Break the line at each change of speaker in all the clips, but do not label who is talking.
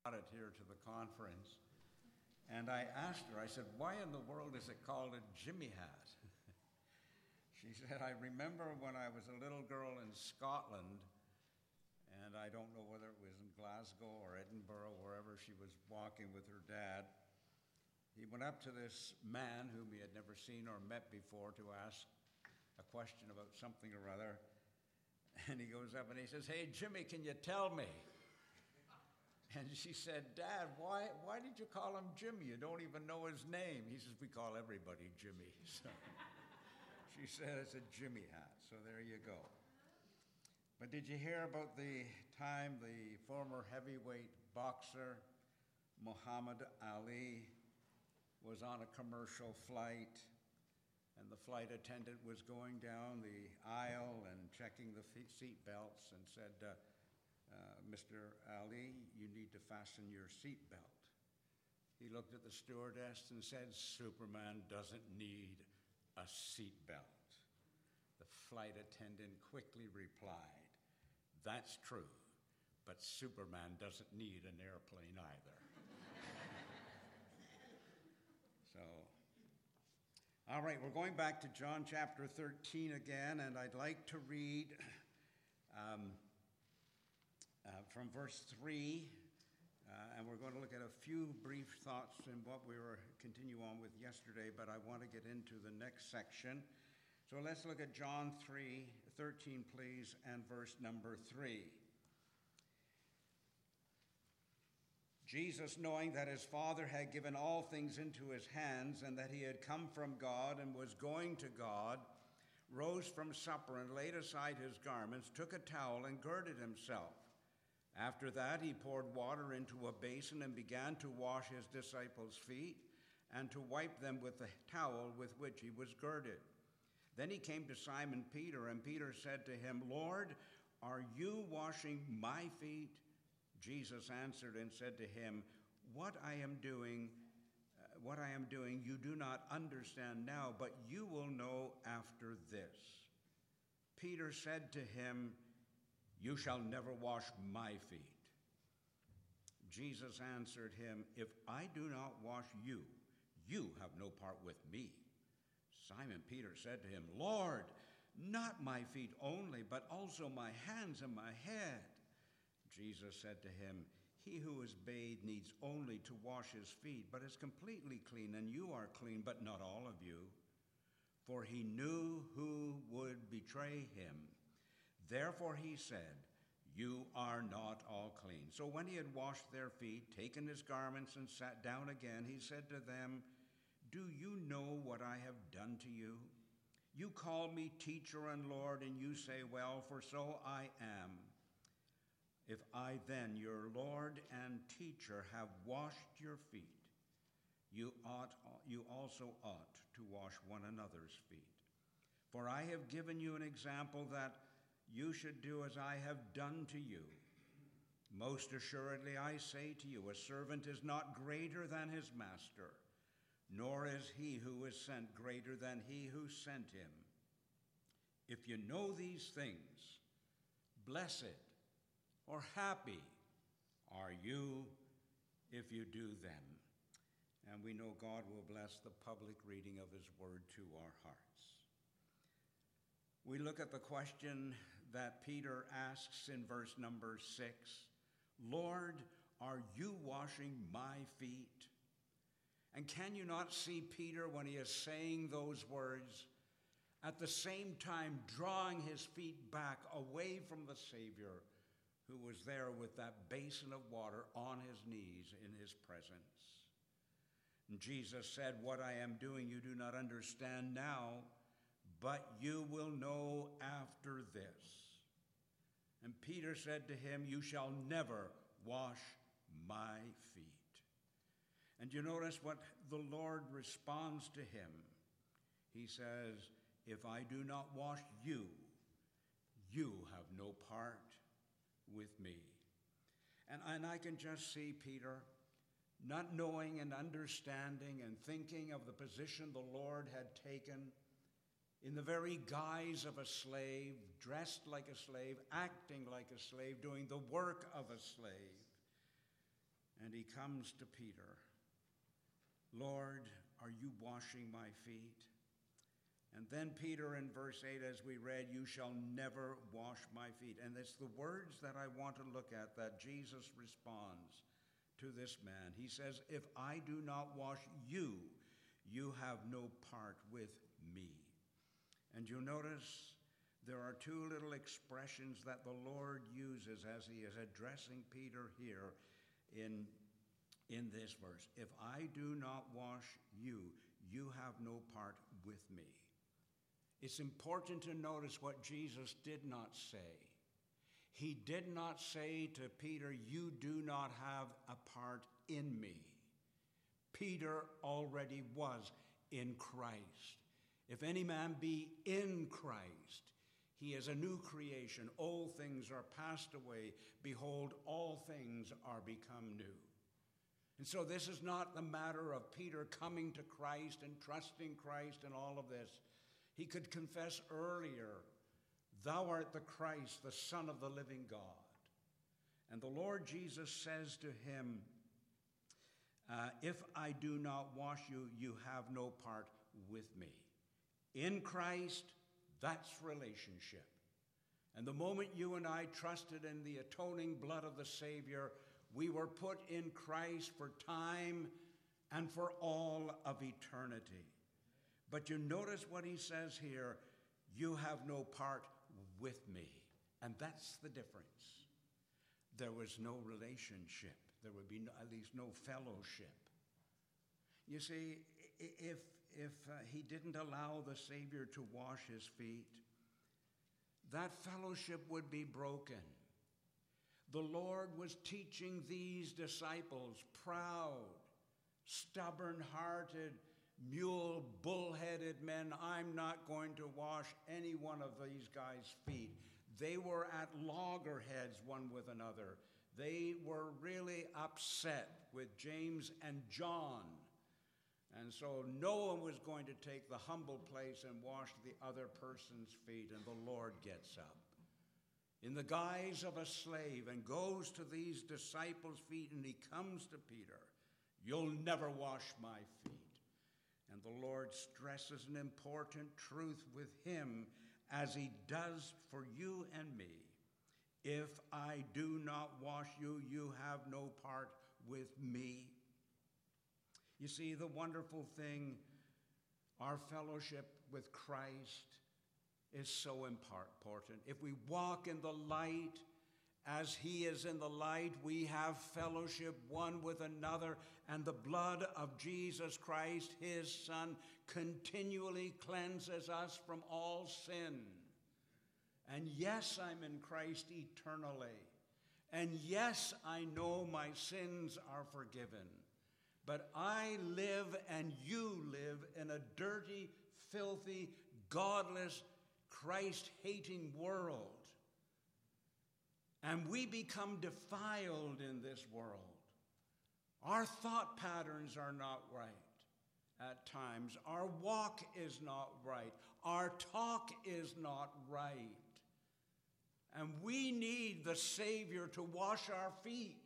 brought it here to the conference, and I asked her, I said, why in the world is it called a Jimmy hat? She said, I remember when I was a little girl in Scotland, and I don't know whether it was in Glasgow or Edinburgh, wherever she was walking with her dad. He went up to this man whom he had never seen or met before to ask a question about something or other. And he goes up and he says, hey, Jimmy, can you tell me? And she said, Dad, why did you call him Jimmy? You don't even know his name. He says, we call everybody Jimmy. So she said it's a Jimmy hat. So there you go. But did you hear about the time the former heavyweight boxer Muhammad Ali was on a commercial flight, and the flight attendant was going down the aisle and checking the seat belts and said, Mr. Ali, you need to fasten your seat belt. He looked at the stewardess and said, Superman doesn't need a seat belt. The flight attendant quickly replied, that's true, but Superman doesn't need an airplane either. So, all right, we're going back to John chapter 13 again, and I'd like to read from verse 3, and we're going to look at a few brief thoughts in what we were continue on with yesterday, but I want to get into the next section. So let's look at John 13, please, and verse number 3. Jesus, knowing that his Father had given all things into his hands and that he had come from God and was going to God, rose from supper and laid aside his garments, took a towel and girded himself. After that, he poured water into a basin and began to wash his disciples' feet and to wipe them with the towel with which he was girded. Then he came to Simon Peter, and Peter said to him, Lord, are you washing my feet? Jesus answered and said to him, What I am doing you do not understand now, but you will know after this. Peter said to him, You shall never wash my feet. Jesus answered him, If I do not wash you, you have no part with me. Simon Peter said to him, Lord, not my feet only, but also my hands and my head. Jesus said to him, He who is bathed needs only to wash his feet, but is completely clean, and you are clean, but not all of you. For he knew who would betray him. Therefore he said, You are not all clean. So when he had washed their feet, taken his garments, and sat down again, he said to them, Do you know what I have done to you? You call me teacher and Lord, and you say, Well, for so I am. If I then, your Lord and teacher, have washed your feet, you also ought to wash one another's feet. For I have given you an example that you should do as I have done to you. Most assuredly, I say to you, a servant is not greater than his master, nor is he who is sent greater than he who sent him. If you know these things, blessed or happy are you if you do them. And we know God will bless the public reading of his word to our hearts. We look at the question that Peter asks in verse number 6. Lord, are you washing my feet? And can you not see Peter when he is saying those words, at the same time drawing his feet back away from the Savior, who was there with that basin of water on his knees in his presence? And Jesus said, What I am doing you do not understand now, but you will know after this. And Peter said to him, You shall never wash my feet. And you notice what the Lord responds to him. He says, If I do not wash you, you have no part with me. And I can just see Peter not knowing and understanding and thinking of the position the Lord had taken in the very guise of a slave, dressed like a slave, acting like a slave, doing the work of a slave. And he comes to Peter. Lord, are you washing my feet? And then Peter in verse 8, as we read, you shall never wash my feet. And it's the words that I want to look at that Jesus responds to this man. He says, if I do not wash you, you have no part with me. And you'll notice there are two little expressions that the Lord uses as he is addressing Peter here in this verse. If I do not wash you, you have no part with me. It's important to notice what Jesus did not say. He did not say to Peter, you do not have a part in me. Peter already was in Christ. If any man be in Christ, he is a new creation. Old things are passed away. Behold, all things are become new. And so this is not the matter of Peter coming to Christ and trusting Christ and all of this. He could confess earlier, thou art the Christ, the Son of the living God. And the Lord Jesus says to him, if I do not wash you, you have no part with me. In Christ, that's relationship. And the moment you and I trusted in the atoning blood of the Savior, we were put in Christ for time and for all of eternity. But you notice what he says here, you have no part with me. And that's the difference. There was no relationship. There would be at least no fellowship. You see, if he didn't allow the Savior to wash his feet, that fellowship would be broken. The Lord was teaching these disciples, proud, stubborn-hearted, mule, bull-headed men, I'm not going to wash any one of these guys' feet. They were at loggerheads one with another. They were really upset with James and John. And so no one was going to take the humble place and wash the other person's feet. And the Lord gets up in the guise of a slave and goes to these disciples' feet, and he comes to Peter. You'll never wash my feet. And the Lord stresses an important truth with him as he does for you and me. If I do not wash you, you have no part with me. You see, the wonderful thing, our fellowship with Christ is so important. If we walk in the light as he is in the light, we have fellowship one with another, and the blood of Jesus Christ, his Son, continually cleanses us from all sin. And yes, I'm in Christ eternally. And yes, I know my sins are forgiven. But I live and you live in a dirty, filthy, godless, Christ-hating world. And we become defiled in this world. Our thought patterns are not right at times. Our walk is not right. Our talk is not right. And we need the Savior to wash our feet.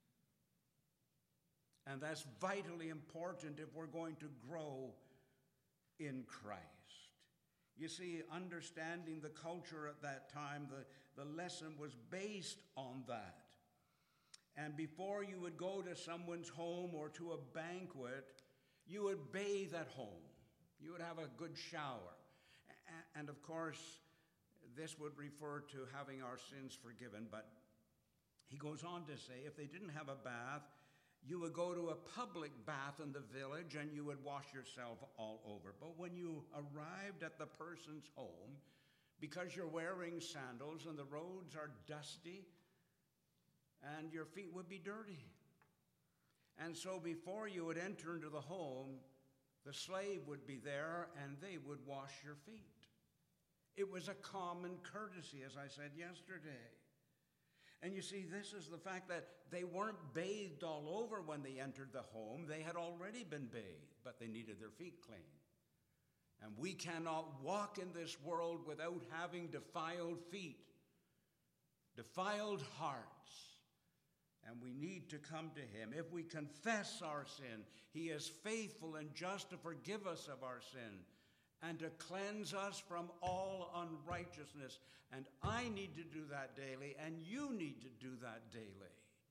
And that's vitally important if we're going to grow in Christ. You see, understanding the culture at that time, the lesson was based on that. And before you would go to someone's home or to a banquet, you would bathe at home. You would have a good shower. And of course, this would refer to having our sins forgiven. But he goes on to say, if they didn't have a bath, you would go to a public bath in the village and you would wash yourself all over. But when you arrived at the person's home, because you're wearing sandals and the roads are dusty and your feet would be dirty. And so before you would enter into the home, the slave would be there and they would wash your feet. It was a common courtesy, as I said yesterday. And you see, this is the fact that they weren't bathed all over when they entered the home. They had already been bathed, but they needed their feet clean. And we cannot walk in this world without having defiled feet, defiled hearts. And we need to come to him. If we confess our sin, he is faithful and just to forgive us of our sin and to cleanse us from all unrighteousness. And I need to do that daily, and you need to do that daily.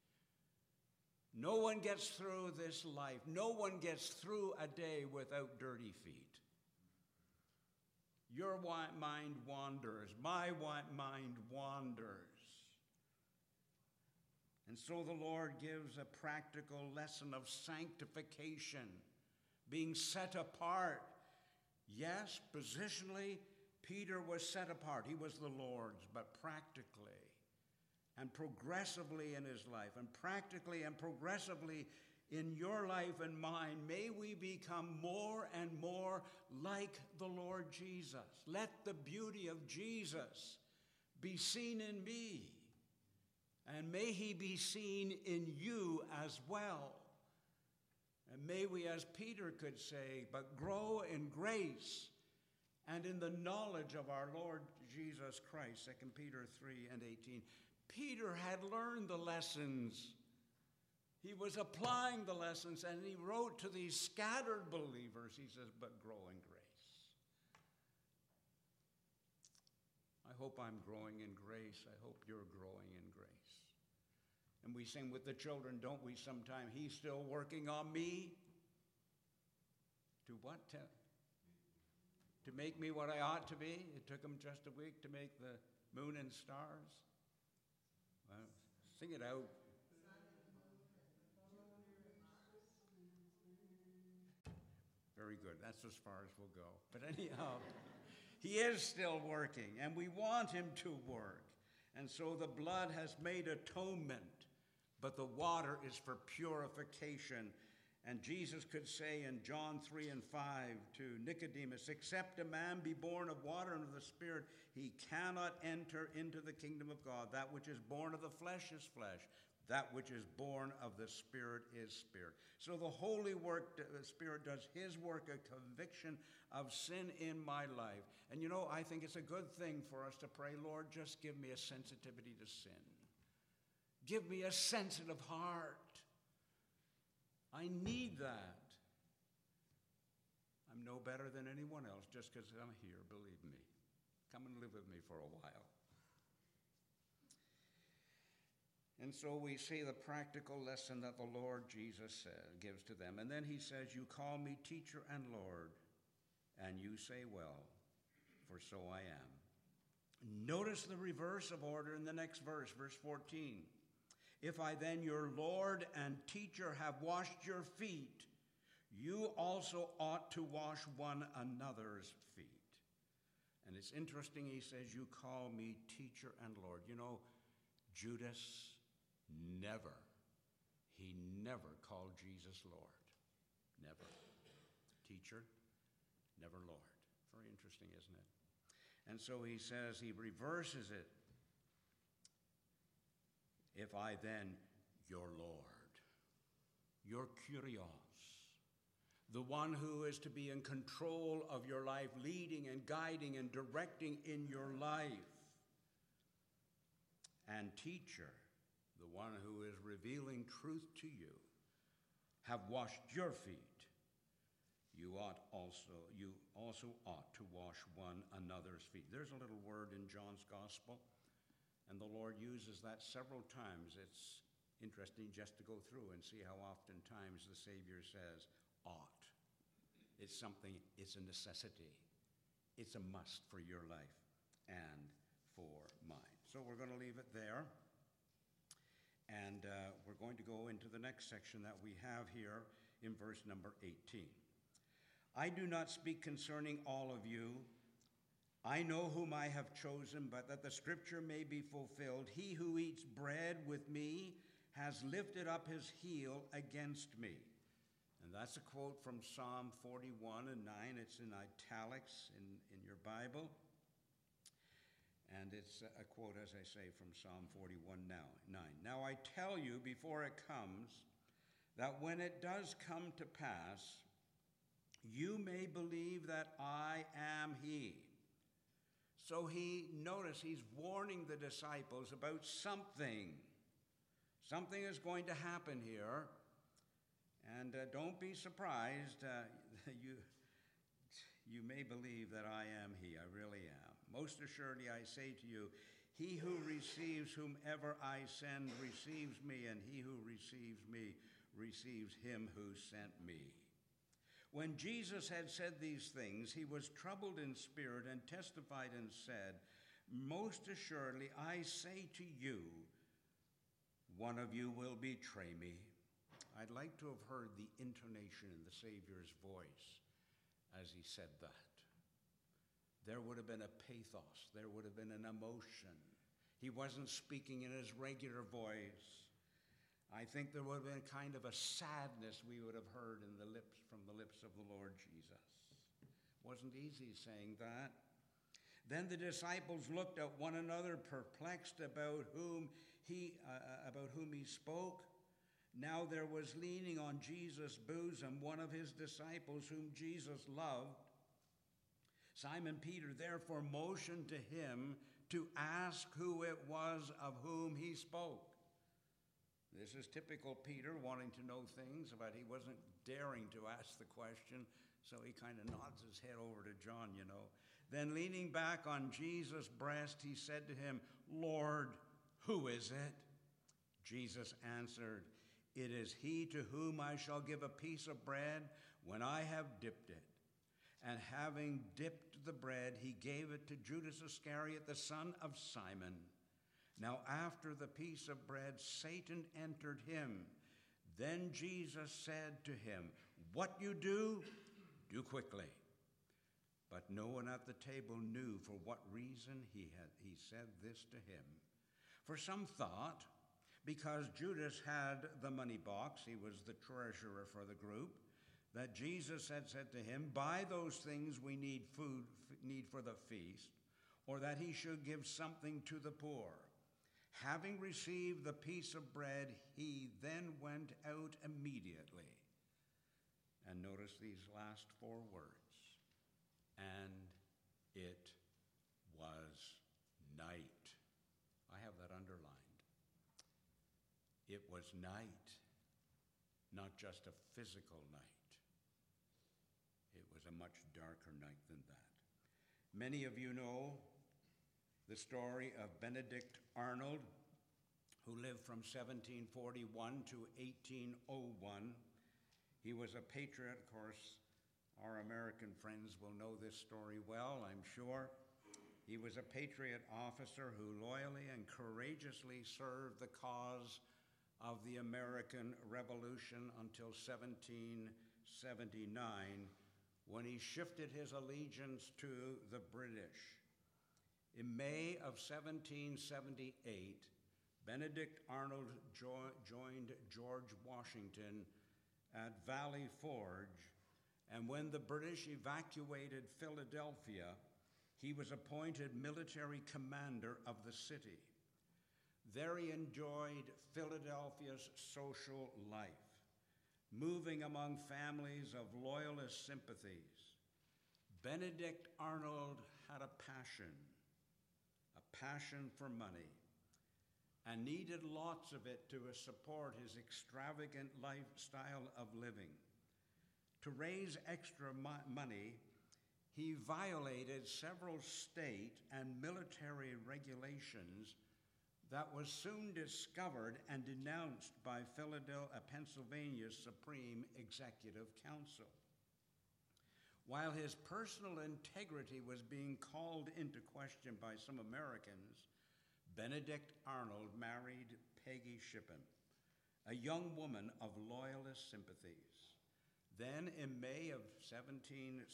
No one gets through this life. No one gets through a day without dirty feet. Your mind wanders. My mind wanders. And so the Lord gives a practical lesson of sanctification, being set apart. Yes, positionally, Peter was set apart. He was the Lord's, but practically and progressively in his life, and practically and progressively in your life and mine, may we become more and more like the Lord Jesus. Let the beauty of Jesus be seen in me, and may he be seen in you as well. And may we, as Peter could say, but grow in grace and in the knowledge of our Lord Jesus Christ. 2 Peter 3:18. Peter had learned the lessons. He was applying the lessons, and he wrote to these scattered believers. He says, but grow in grace. I hope I'm growing in grace. I hope you're growing in grace. And we sing with the children, don't we, sometime? He's still working on me. To what? To make me what I ought to be? It took him just a week to make the moon and stars. Well, sing it out. Very good. That's as far as we'll go. But anyhow, he is still working, and we want him to work. And so the blood has made atonement, but the water is for purification. And Jesus could say in John 3:5 to Nicodemus, except a man be born of water and of the Spirit, he cannot enter into the kingdom of God. That which is born of the flesh is flesh. That which is born of the Spirit is spirit. So the Holy Spirit does his work, a conviction of sin in my life. And you know, I think it's a good thing for us to pray, Lord, just give me a sensitivity to sin. Give me a sensitive heart. I need that. I'm no better than anyone else just because I'm here, believe me. Come and live with me for a while. And so we see the practical lesson that the Lord Jesus gives to them. And then he says, you call me teacher and Lord, and you say, well, for so I am. Notice the reverse of order in the next verse, verse 14. If I then, your Lord and teacher, have washed your feet, you also ought to wash one another's feet. And it's interesting, he says, you call me teacher and Lord. You know, Judas he never called Jesus Lord. Never. Teacher, never Lord. Very interesting, isn't it? And so he says, he reverses it. If I then, your Lord, your Kyrios, the one who is to be in control of your life, leading and guiding and directing in your life, and teacher, the one who is revealing truth to you, have washed your feet, you also ought to wash one another's feet. There's a little word in John's Gospel, and the Lord uses that several times. It's interesting just to go through and see how often times the Savior says, ought. It's a necessity. It's a must for your life and for mine. So we're going to leave it there. And we're going to go into the next section that we have here in verse number 18. I do not speak concerning all of you. I know whom I have chosen, but that the scripture may be fulfilled. He who eats bread with me has lifted up his heel against me. And that's a quote from Psalm 41 and 9. It's in italics in your Bible. And it's a quote, as I say, from Psalm 41 9. Now I tell you before it comes, that when it does come to pass, you may believe that I am he. So notice he's warning the disciples about something Something is going to happen here, and don't be surprised. You may believe that I am he. I really am. Most assuredly, I say to you, he who receives whomever I send receives me, and he who receives me receives him who sent me. When Jesus had said these things, he was troubled in spirit and testified and said, most assuredly, I say to you, one of you will betray me. I'd like to have heard the intonation in the Savior's voice as he said that. There would have been a pathos. There would have been an emotion. He wasn't speaking in his regular voice. I think there would have been kind of a sadness we would have heard from the lips of the Lord Jesus. It wasn't easy saying that. Then the disciples looked at one another, perplexed about whom he spoke. Now there was leaning on Jesus' bosom one of his disciples whom Jesus loved. Simon Peter therefore motioned to him to ask who it was of whom he spoke. This is typical Peter, wanting to know things, but he wasn't daring to ask the question, so he kind of nods his head over to John, Then leaning back on Jesus' breast, he said to him, Lord, who is it? Jesus answered, it is he to whom I shall give a piece of bread when I have dipped it. And having dipped the bread, he gave it to Judas Iscariot, the son of Simon. Now after the piece of bread, Satan entered him. Then Jesus said to him, what you do quickly. But no one at the table knew for what reason he said this to him. For some thought, because Judas had the money box, he was the treasurer for the group, that Jesus had said to him, buy those things we need for the feast, or that he should give something to the poor. Having received the piece of bread, he then went out immediately. And notice these last four words. And it was night. I have that underlined. It was night, not just a physical night. It was a much darker night than that. Many of you know the story of Benedict Arnold, who lived from 1741 to 1801. He was a patriot. Of course, our American friends will know this story well, I'm sure. He was a patriot officer who loyally and courageously served the cause of the American Revolution until 1779, when he shifted his allegiance to the British. In May of 1778, Benedict Arnold joined George Washington at Valley Forge, and when the British evacuated Philadelphia, he was appointed military commander of the city. There he enjoyed Philadelphia's social life, moving among families of loyalist sympathies. Benedict Arnold had a passion for money, and needed lots of it to support his extravagant lifestyle of living. To raise extra money, he violated several state and military regulations that was soon discovered and denounced by Pennsylvania's Supreme Executive Council. While his personal integrity was being called into question by some Americans, Benedict Arnold married Peggy Shippen, a young woman of loyalist sympathies. Then, in May of 1779,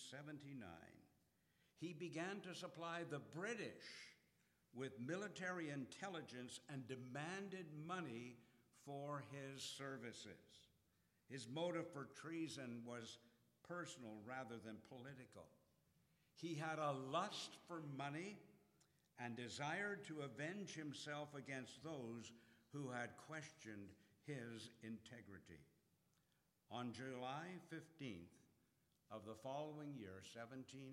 he began to supply the British with military intelligence and demanded money for his services. His motive for treason was personal rather than political. He had a lust for money and desired to avenge himself against those who had questioned his integrity. On July 15th of the following year,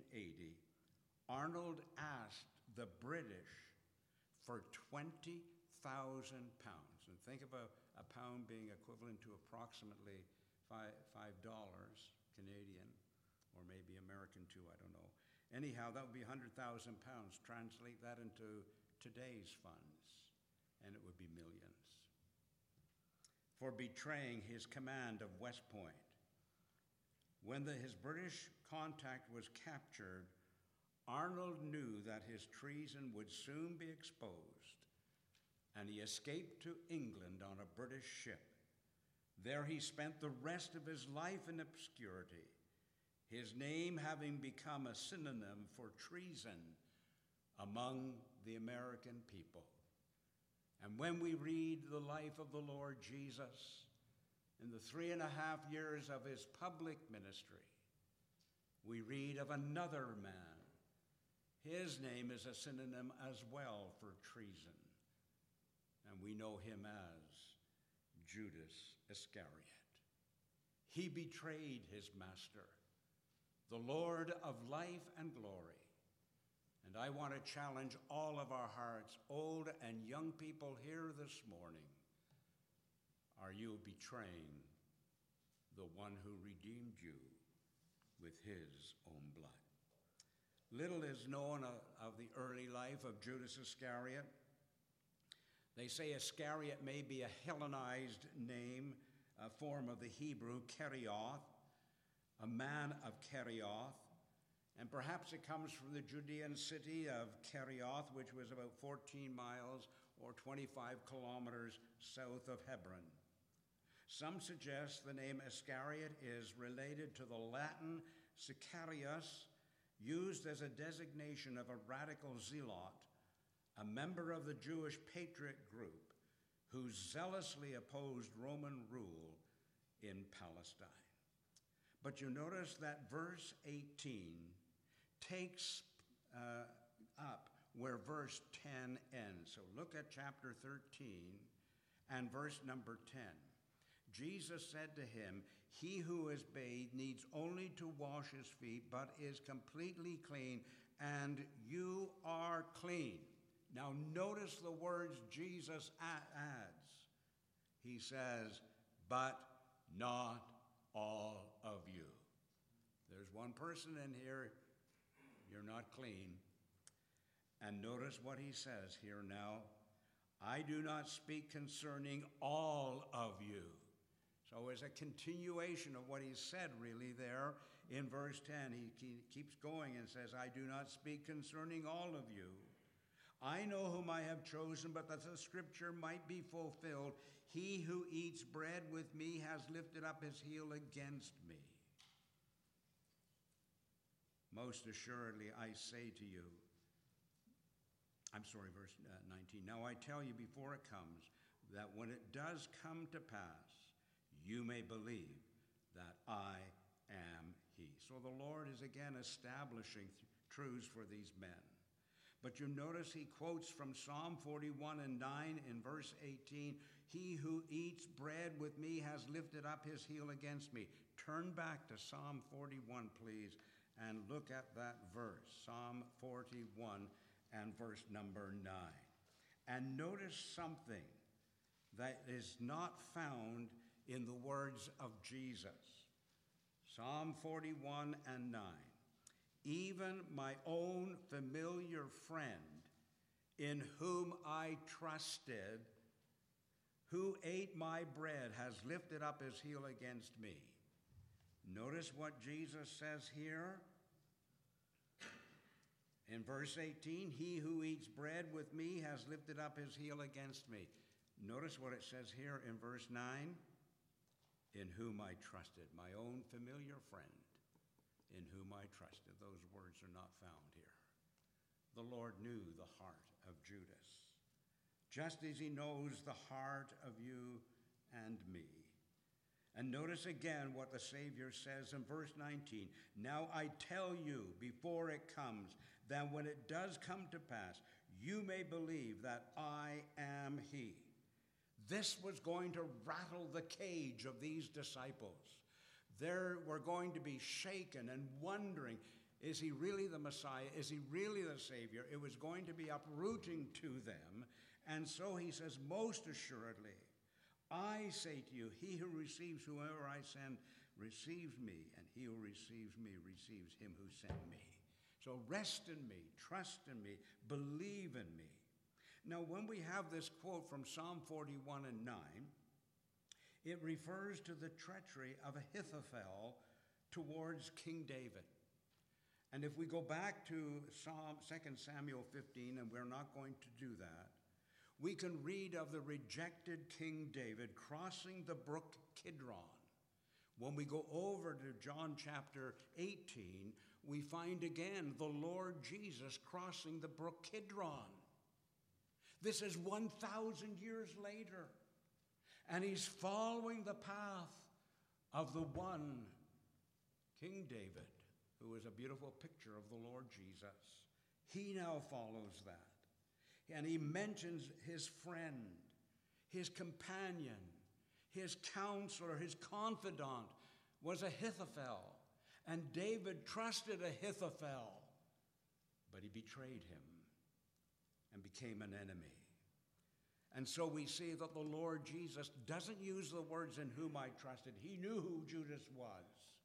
1780, Arnold asked the British for $20,000 pounds. And think of a pound being equivalent to approximately $5 Canadian, or maybe American too, I don't know. Anyhow, that would be 100,000 pounds. Translate that into today's funds, and it would be millions. For betraying his command of West Point. When his British contact was captured, Arnold knew that his treason would soon be exposed, and he escaped to England on a British ship. There he spent the rest of his life in obscurity, his name having become a synonym for treason among the American people. And when we read the life of the Lord Jesus in the 3.5 years of his public ministry, we read of another man. His name is a synonym as well for treason, and we know him as Judas Iscariot. He betrayed his master, the Lord of life and glory. And I want to challenge all of our hearts, old and young people here this morning. Are you betraying the one who redeemed you with his own blood? Little is known of the early life of Judas Iscariot. They say Iscariot may be a Hellenized name, a form of the Hebrew Kerioth, a man of Kerioth. And perhaps it comes from the Judean city of Kerioth, which was about 14 miles or 25 kilometers south of Hebron. Some suggest the name Iscariot is related to the Latin Sicarius, used as a designation of a radical zealot, a member of the Jewish patriot group who zealously opposed Roman rule in Palestine. But you notice that verse 18 takes up where verse 10 ends. So look at chapter 13 and verse number 10. Jesus said to him, "He who is bathed needs only to wash his feet, but is completely clean, and you are clean." Now notice the words Jesus adds. He says, "But not all of you." There's one person in here, you're not clean. And notice what he says here now. "I do not speak concerning all of you." So it's a continuation of what he said really there in verse 10. He keeps going and says, "I do not speak concerning all of you. I know whom I have chosen, but that the scripture might be fulfilled. He who eats bread with me has lifted up his heel against me. Most assuredly, I say to you," verse 19, "Now I tell you before it comes, that when it does come to pass, you may believe that I am he." So the Lord is again establishing truths for these men. But you notice he quotes from Psalm 41 and 9 in verse 18, "He who eats bread with me has lifted up his heel against me." Turn back to Psalm 41, please, and look at that verse, Psalm 41 and verse number 9. And notice something that is not found in the words of Jesus. Psalm 41 and 9. "Even my own familiar friend, in whom I trusted, who ate my bread, has lifted up his heel against me." Notice what Jesus says here. In verse 18, "He who eats bread with me has lifted up his heel against me." Notice what it says here in verse 9. "In whom I trusted," my own familiar friend, in whom I trusted. Those words are not found here. The Lord knew the heart of Judas, just as he knows the heart of you and me. And notice again what the Savior says in verse 19. "Now I tell you before it comes, that when it does come to pass, you may believe that I am he." This was going to rattle the cage of these disciples. They were going to be shaken and wondering, is he really the Messiah? Is he really the Savior? It was going to be uprooting to them. And so he says, most assuredly, I say to you, he who receives whoever I send receives me, and he who receives me receives him who sent me. So rest in me, trust in me, believe in me. Now, when we have this quote from Psalm 41 and 9, it refers to the treachery of Ahithophel towards King David. And if we go back to 2 Samuel 15, and we're not going to do that, we can read of the rejected King David crossing the brook Kidron. When we go over to John chapter 18, we find again the Lord Jesus crossing the brook Kidron. This is 1,000 years later, and he's following the path of the one King David, who is a beautiful picture of the Lord Jesus. He now follows that. And he mentions his friend, his companion, his counselor, his confidant was Ahithophel. And David trusted Ahithophel, but he betrayed him and became an enemy. And so we see that the Lord Jesus doesn't use the words "in whom I trusted." He knew who Judas was.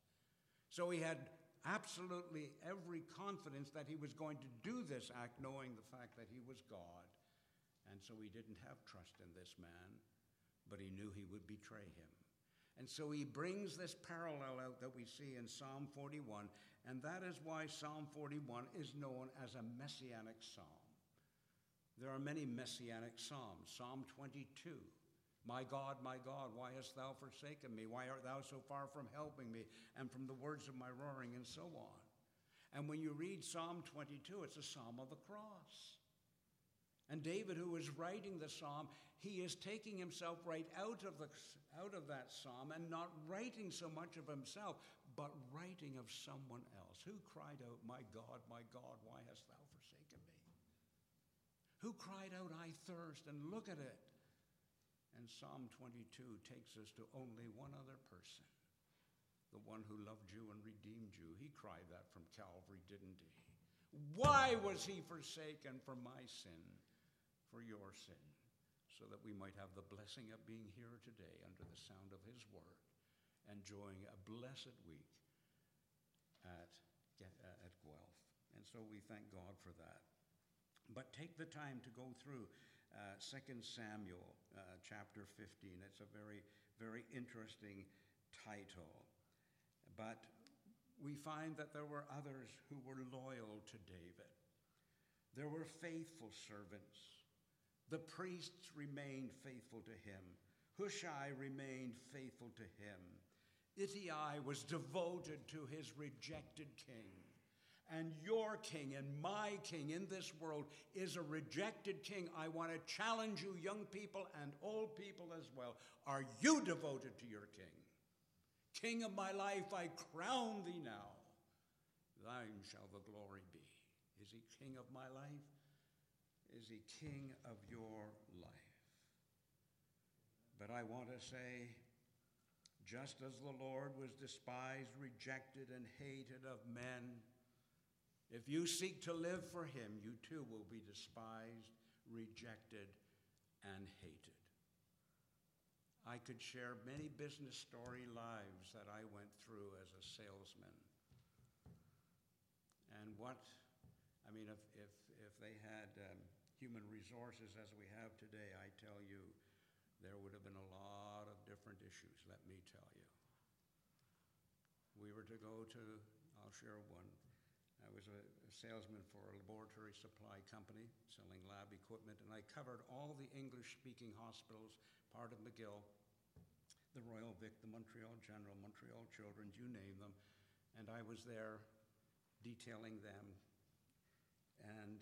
So he had absolutely every confidence that he was going to do this act, knowing the fact that he was God. And so he didn't have trust in this man, but he knew he would betray him. And so he brings this parallel out that we see in Psalm 41, and that is why Psalm 41 is known as a messianic psalm. There are many messianic psalms. Psalm 22, my God, why hast thou forsaken me? Why art thou so far from helping me and from the words of my roaring, and so on. And when you read Psalm 22, it's a psalm of the cross. And David, who is writing the psalm, he is taking himself right out of that psalm and not writing so much of himself, but writing of someone else. Who cried out, my God, why hast thou forsaken me? Who cried out, I thirst? And look at it. And Psalm 22 takes us to only one other person, the one who loved you and redeemed you. He cried that from Calvary, didn't he? Why was he forsaken? For my sin, for your sin, so that we might have the blessing of being here today under the sound of his word, enjoying a blessed week at Guelph. And so we thank God for that. But take the time to go through 2 Samuel chapter 15. It's a very, very interesting title. But we find that there were others who were loyal to David. There were faithful servants. The priests remained faithful to him. Hushai remained faithful to him. Ittai was devoted to his rejected king. And your king and my king in this world is a rejected king. I want to challenge you, young people and old people as well. Are you devoted to your king? King of my life, I crown thee now. Thine shall the glory be. Is he king of my life? Is he king of your life? But I want to say, just as the Lord was despised, rejected, and hated of men, if you seek to live for him, you too will be despised, rejected, and hated. I could share many business story lives that I went through as a salesman. And if they had human resources as we have today, I tell you, there would have been a lot of different issues, let me tell you. We were to go to, I'll share one. I was a salesman for a laboratory supply company selling lab equipment, and I covered all the English-speaking hospitals, part of McGill, the Royal Vic, the Montreal General, Montreal Children's, you name them, and I was there detailing them, and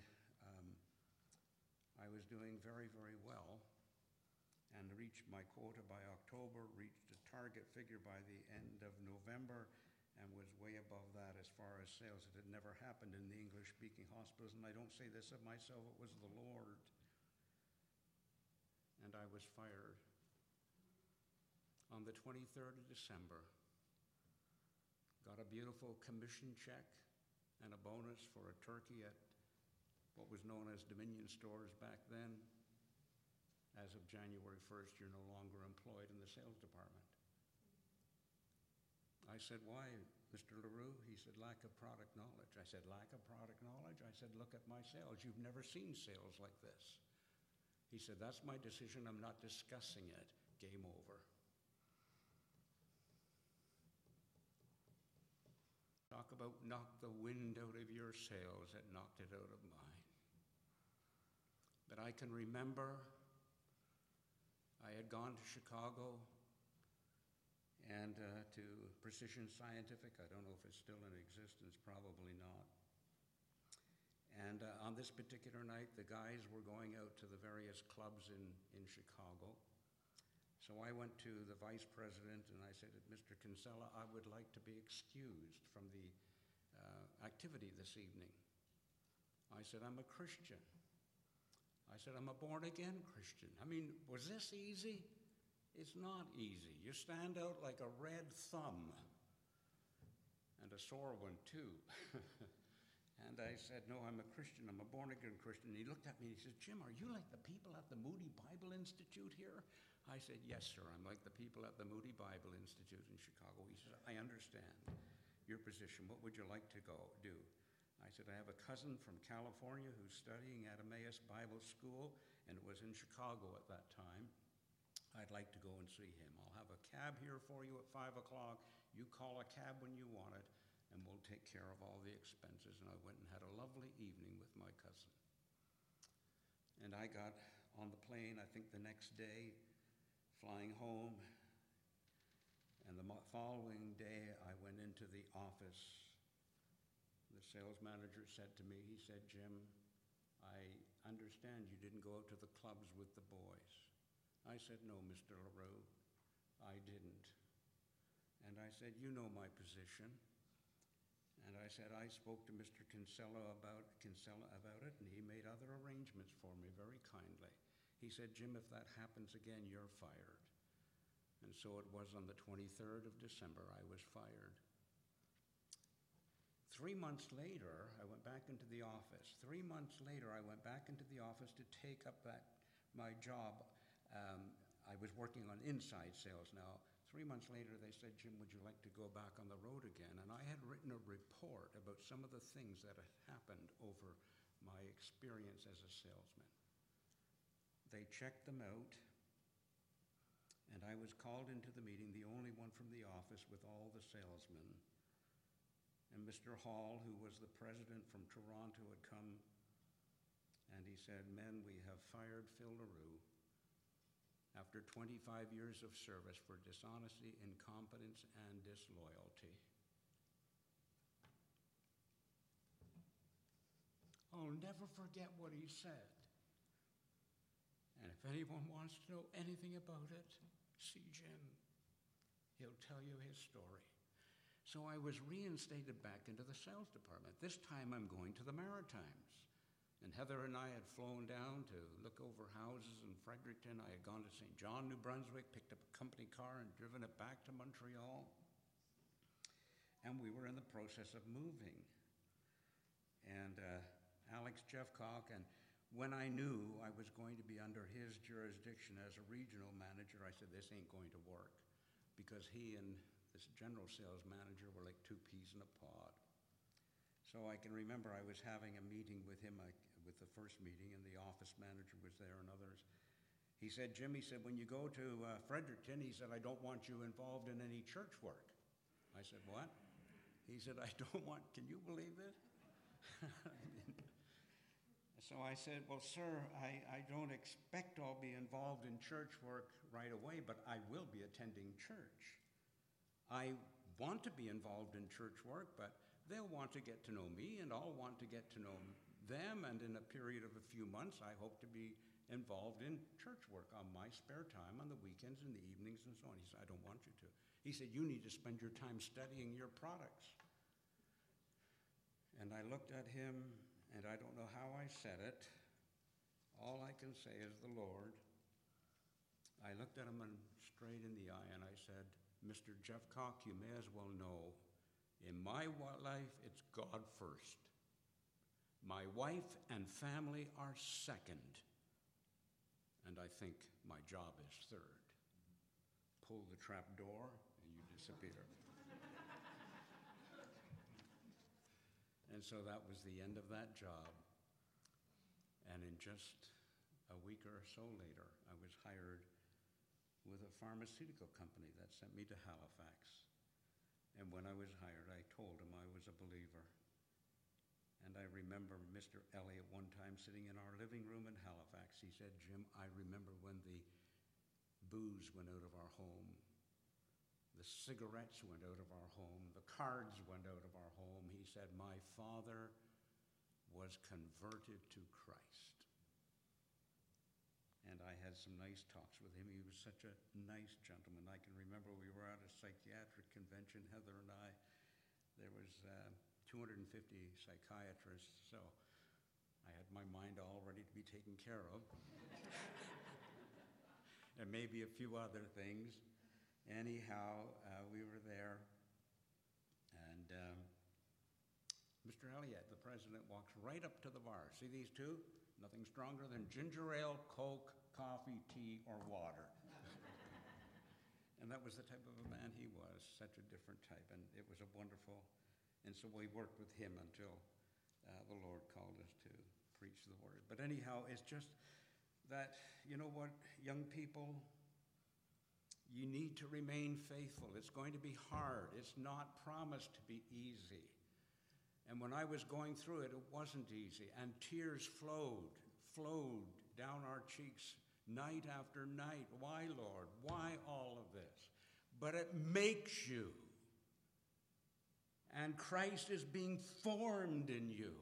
I was doing very, very well and reached my quota by October, reached a target figure by the end of November, and was way above that as far as sales. It had never happened in the English-speaking hospitals, and I don't say this of myself, it was the Lord. And I was fired. On the 23rd of December, got a beautiful commission check and a bonus for a turkey at what was known as Dominion Stores back then. as of January 1st, you're no longer employed in the sales department. I said, why, Mr. LaRue? He said, lack of product knowledge. I said, lack of product knowledge? I said, look at my sales. You've never seen sales like this. He said, that's my decision. I'm not discussing it. Game over. Talk about knock the wind out of your sails. It knocked it out of mine. But I can remember I had gone to Chicago and to Precision Scientific. I don't know if it's still in existence, probably not. And on this particular night, the guys were going out to the various clubs in Chicago. So I went to the vice president and I said, Mr. Kinsella, I would like to be excused from the activity this evening. I said, I'm a Christian. I said, I'm a born-again Christian. I mean, was this easy? It's not easy. You stand out like a red thumb, and a sore one too. And I said, no, I'm a Christian. I'm a born-again Christian. And he looked at me and he said, Jim, are you like the people at the Moody Bible Institute here? I said, yes, sir, I'm like the people at the Moody Bible Institute in Chicago. He said, I understand your position. What would you like to do? I said, I have a cousin from California who's studying at Emmaus Bible School, and it was in Chicago at that time. I'd like to go and see him. I'll have a cab here for you at 5 o'clock. You call a cab when you want it, and we'll take care of all the expenses. And I went and had a lovely evening with my cousin. And I got on the plane, I think the next day, flying home. And the following day, I went into the office. The sales manager said to me, he said, Jim, I understand you didn't go out to the clubs with the boys. I said, no, Mr. LaRue, I didn't. And I said, you know my position. And I said, I spoke to Mr. Kinsella about it, and he made other arrangements for me very kindly. He said, Jim, if that happens again, you're fired. And so it was on the 23rd of December, I was fired. 3 months later, I went back into the office. 3 months later, I went back into the office to take up my job. I was working on inside sales now. 3 months later, they said, Jim, would you like to go back on the road again? And I had written a report about some of the things that had happened over my experience as a salesman. They checked them out, and I was called into the meeting, the only one from the office with all the salesmen. And Mr. Hall, who was the president from Toronto, had come, and he said, men, we have fired Phil LaRue after 25 years of service for dishonesty, incompetence, and disloyalty. I'll never forget what he said. And if anyone wants to know anything about it, see Jim. He'll tell you his story. So I was reinstated back into the sales department. This time I'm going to the Maritimes. And Heather and I had flown down to look over houses in Fredericton. I had gone to St. John, New Brunswick, picked up a company car and driven it back to Montreal. And we were in the process of moving. And Alex Jeffcock, and when I knew I was going to be under his jurisdiction as a regional manager, I said, this ain't going to work. Because he and this general sales manager were like two peas in a pod. So I can remember I was having a meeting with him, with the first meeting, and the office manager was there and others. He said, Jim, he said, when you go to Fredericton, he said, I don't want you involved in any church work. I said, what? He said, I don't want, can you believe this? So I said, well, sir, I don't expect I'll be involved in church work right away, but I will be attending church. I want to be involved in church work, but they'll want to get to know me, and I'll want to get to know them, and in a period of a few months, I hope to be involved in church work on my spare time, on the weekends and the evenings and so on. He said, I don't want you to. He said, you need to spend your time studying your products. And I looked at him, and I don't know how I said it. All I can say is the Lord. I looked at him straight in the eye, and I said, Mr. Jeffcock, you may as well know, in my life, it's God first. My wife and family are second. and I think my job is third. Pull the trap door, and you disappear. And so that was the end of that job. And in just a week or so later, I was hired with a pharmaceutical company that sent me to Halifax. And when I was hired, I told him I was a believer. And I remember Mr. Elliott one time sitting in our living room in Halifax. He said, "Jim, I remember when the booze went out of our home. The cigarettes went out of our home. The cards went out of our home." He said, "My father was converted to Christ." And I had some nice talks with him. He was such a nice gentleman. I can remember we were at a psychiatric convention, Heather and I. There was 250 psychiatrists, so I had my mind all ready to be taken care of. And maybe a few other things. Anyhow, we were there, and Mr. Elliott, the president, walks right up to the bar. See these two? Nothing stronger than ginger ale, Coke, coffee, tea, or water. And that was the type of a man he was, such a different type, and it was a wonderful, and so we worked with him until the Lord called us to preach the word. But anyhow, it's just that, you know what, young people, you need to remain faithful. It's going to be hard. It's not promised to be easy. And when I was going through it, it wasn't easy. And tears flowed down our cheeks night after night. Why, Lord? Why all of this? But it makes you. And Christ is being formed in you.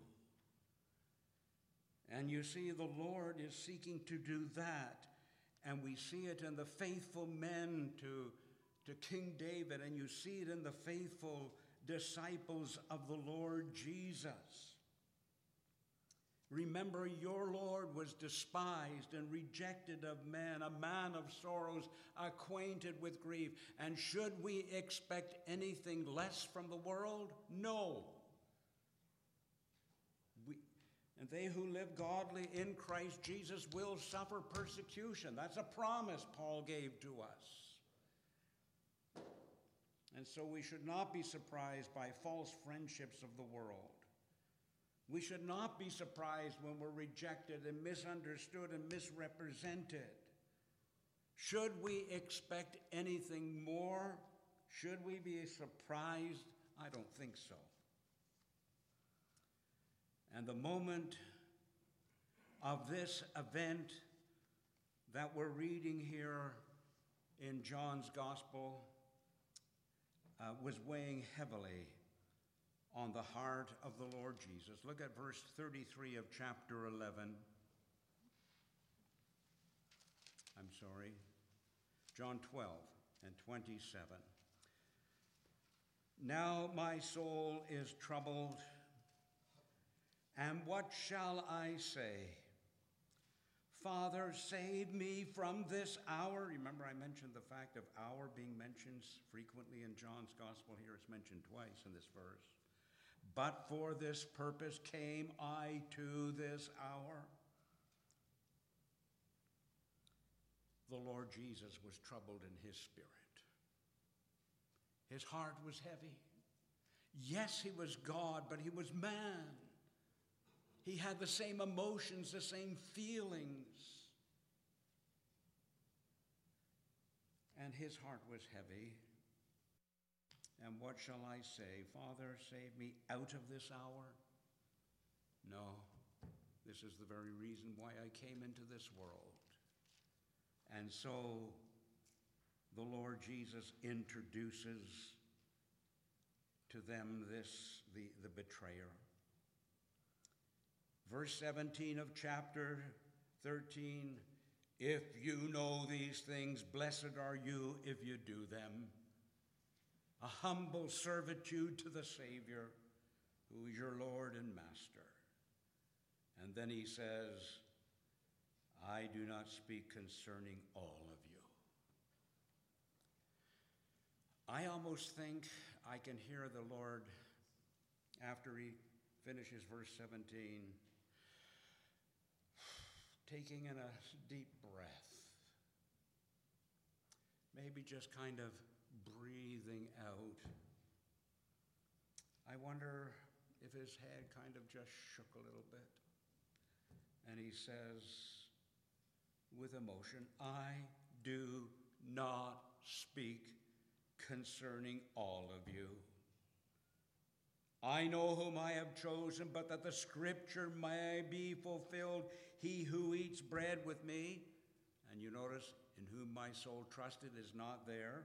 And you see, the Lord is seeking to do that. And we see it in the faithful men to King David, and you see it in the faithful disciples of the Lord Jesus. Remember, your Lord was despised and rejected of men, a man of sorrows, acquainted with grief. And should we expect anything less from the world? No. And they who live godly in Christ Jesus will suffer persecution. That's a promise Paul gave to us. And so we should not be surprised by false friendships of the world. We should not be surprised when we're rejected and misunderstood and misrepresented. Should we expect anything more? Should we be surprised? I don't think so. And the moment of this event that we're reading here in John's Gospel was weighing heavily on the heart of the Lord Jesus. Look at verse 33 of chapter 11. John 12 and 27. Now my soul is troubled, and what shall I say? Father, save me from this hour. Remember, I mentioned the fact of hour being mentioned frequently in John's Gospel. Here it's mentioned twice in this verse. But for this purpose came I to this hour. The Lord Jesus was troubled in his spirit. His heart was heavy. Yes, he was God, but he was man. He had the same emotions, the same feelings. And his heart was heavy. And what shall I say? Father, save me out of this hour? No, this is the very reason why I came into this world. And so the Lord Jesus introduces to them the betrayer. Verse 17 of chapter 13, if you know these things, blessed are you if you do them. A humble servitude to the Savior, who is your Lord and Master. And then he says, I do not speak concerning all of you. I almost think I can hear the Lord, after he finishes verse 17, taking in a deep breath, maybe just kind of breathing out. I wonder if his head kind of just shook a little bit. And he says with emotion, I do not speak concerning all of you. I know whom I have chosen, but that the scripture may be fulfilled, he who eats bread with me, and you notice, in whom my soul trusted is not there,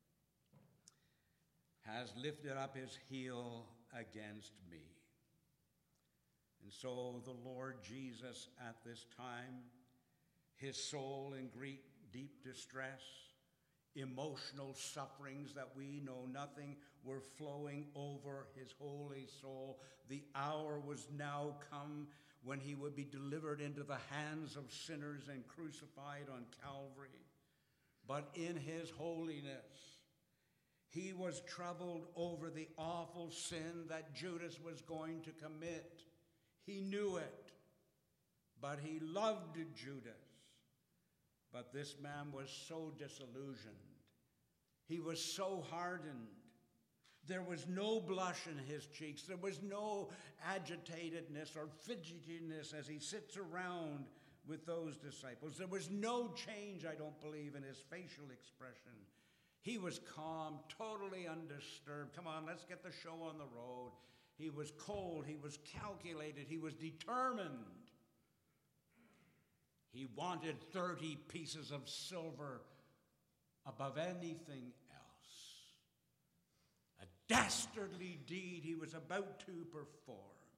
has lifted up his heel against me. And so the Lord Jesus at this time, his soul in deep distress, emotional sufferings that we know nothing were flowing over his holy soul. The hour was now come when he would be delivered into the hands of sinners and crucified on Calvary. But in his holiness, he was troubled over the awful sin that Judas was going to commit. He knew it, but he loved Judas. But this man was so disillusioned. He was so hardened. There was no blush in his cheeks. There was no agitatedness or fidgetiness as he sits around with those disciples. There was no change, I don't believe, in his facial expression. He was calm, totally undisturbed. Come on, let's get the show on the road. He was cold. He was calculated. He was determined. He wanted 30 pieces of silver above anything else. A dastardly deed he was about to perform.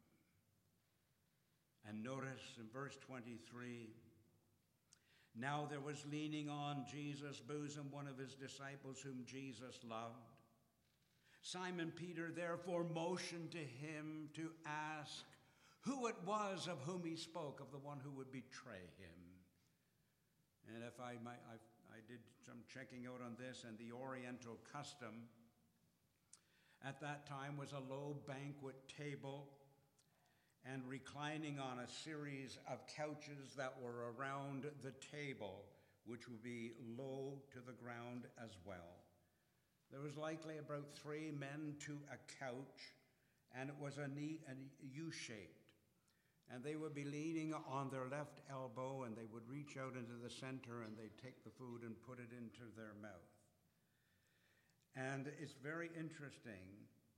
And notice in verse 23, now there was leaning on Jesus' bosom one of his disciples whom Jesus loved. Simon Peter therefore motioned to him to ask who it was of whom he spoke, of the one who would betray him. And if I did some checking out on this, and the Oriental custom at that time was a low banquet table and reclining on a series of couches that were around the table, which would be low to the ground as well. There was likely about 3 men to a couch, and it was a U-shaped. And they would be leaning on their left elbow, and they would reach out into the center, and they'd take the food and put it into their mouth. And it's very interesting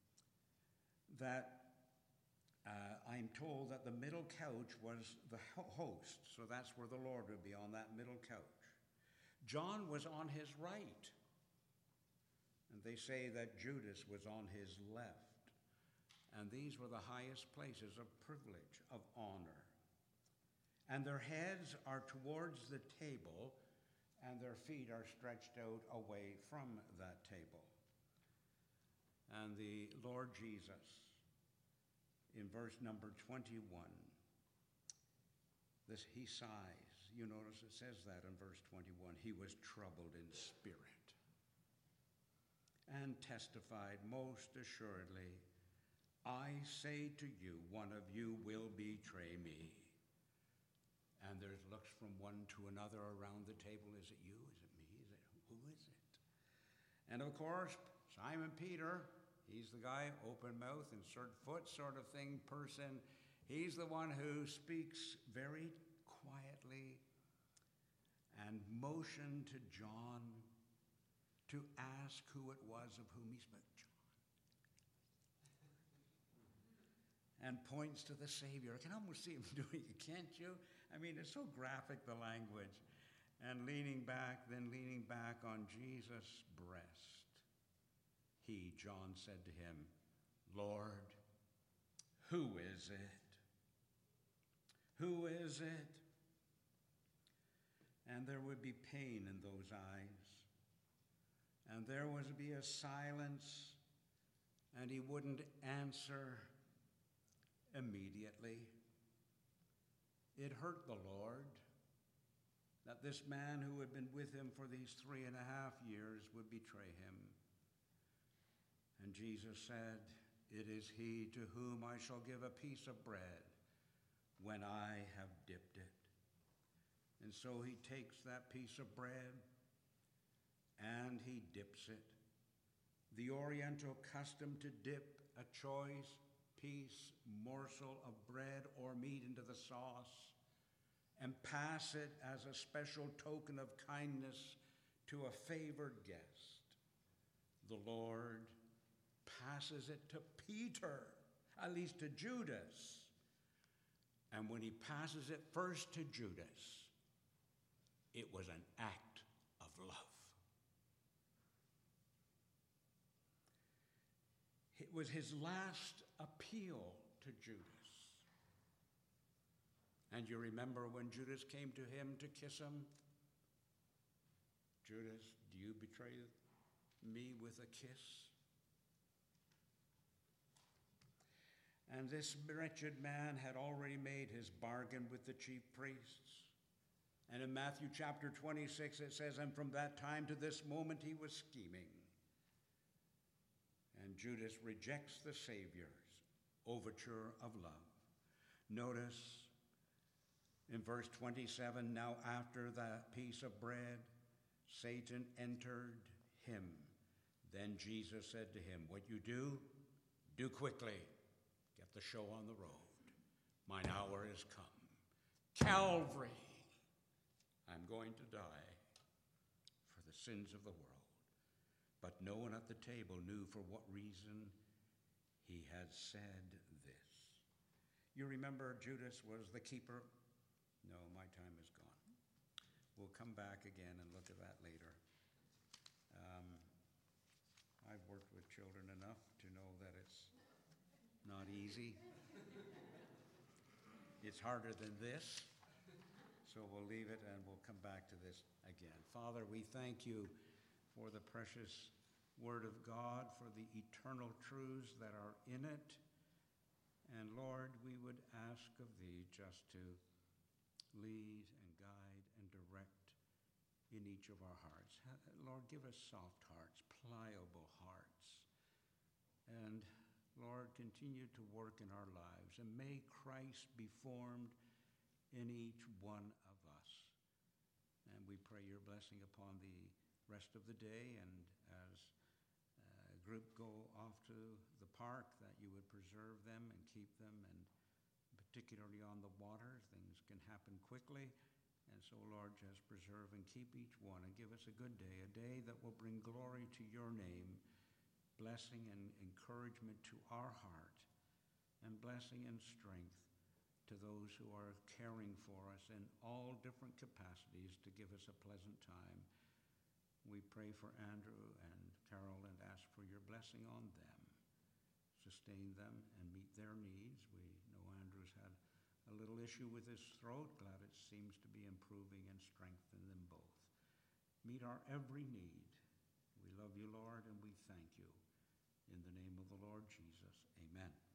that I'm told that the middle couch was the host, so that's where the Lord would be, on that middle couch. John was on his right, and they say that Judas was on his left. And these were the highest places of privilege, of honor. And their heads are towards the table, and their feet are stretched out away from that table. And the Lord Jesus, in verse number 21, he sighs. You notice it says that in verse 21. He was troubled in spirit and testified most assuredly, I say to you, one of you will betray me. And there's looks from one to another around the table. Is it you? Is it me? Who is it? And of course, Simon Peter, he's the guy, open mouth, insert foot sort of thing person. He's the one who speaks very quietly and motioned to John to ask who it was of whom he spoke. And points to the Savior. I can almost see him doing it, can't you? I mean, it's so graphic, the language. And leaning back on Jesus' breast, John said to him, Lord, who is it? Who is it? And there would be pain in those eyes. And there would be a silence, and he wouldn't answer immediately. It hurt the Lord that this man who had been with him for these 3.5 years would betray him. And Jesus said, it is he to whom I shall give a piece of bread when I have dipped it. And so he takes that piece of bread and he dips it. The Oriental custom to dip a choice piece, morsel of bread or meat into the sauce and pass it as a special token of kindness to a favored guest. The Lord passes it to Peter, at least to Judas. And when he passes it first to Judas, it was an act of love. It was his last appeal to Judas. And you remember when Judas came to him to kiss him? Judas, do you betray me with a kiss? And this wretched man had already made his bargain with the chief priests. And in Matthew chapter 26 it says, and from that time to this moment he was scheming. And Judas rejects the Savior's overture of love. Notice in verse 27, now after that piece of bread, Satan entered him. Then Jesus said to him, what you do quickly. Get the show on the road. Mine hour is come. Calvary. I'm going to die for the sins of the world. But no one at the table knew for what reason he had said this. You remember Judas was the keeper? No, my time is gone. We'll come back again and look at that later. I've worked with children enough to know that it's not easy. It's harder than this. So we'll leave it and we'll come back to this again. Father, we thank you for the precious Word of God, for the eternal truths that are in it. And Lord, we would ask of thee just to lead and guide and direct in each of our hearts. Lord, give us soft hearts, pliable hearts. And Lord, continue to work in our lives, and may Christ be formed in each one of us. And we pray your blessing upon the rest of the day, and as a group go off to the park, that you would preserve them and keep them, and particularly on the water, things can happen quickly. And so, Lord, just preserve and keep each one, and give us a good day, a day that will bring glory to your name, blessing and encouragement to our heart, and blessing and strength to those who are caring for us in all different capacities to give us a pleasant time. We pray for Andrew and Carol and ask for your blessing on them. Sustain them and meet their needs. We know Andrew's had a little issue with his throat. Glad it seems to be improving, and strengthen them both. Meet our every need. We love you, Lord, and we thank you. In the name of the Lord Jesus, amen.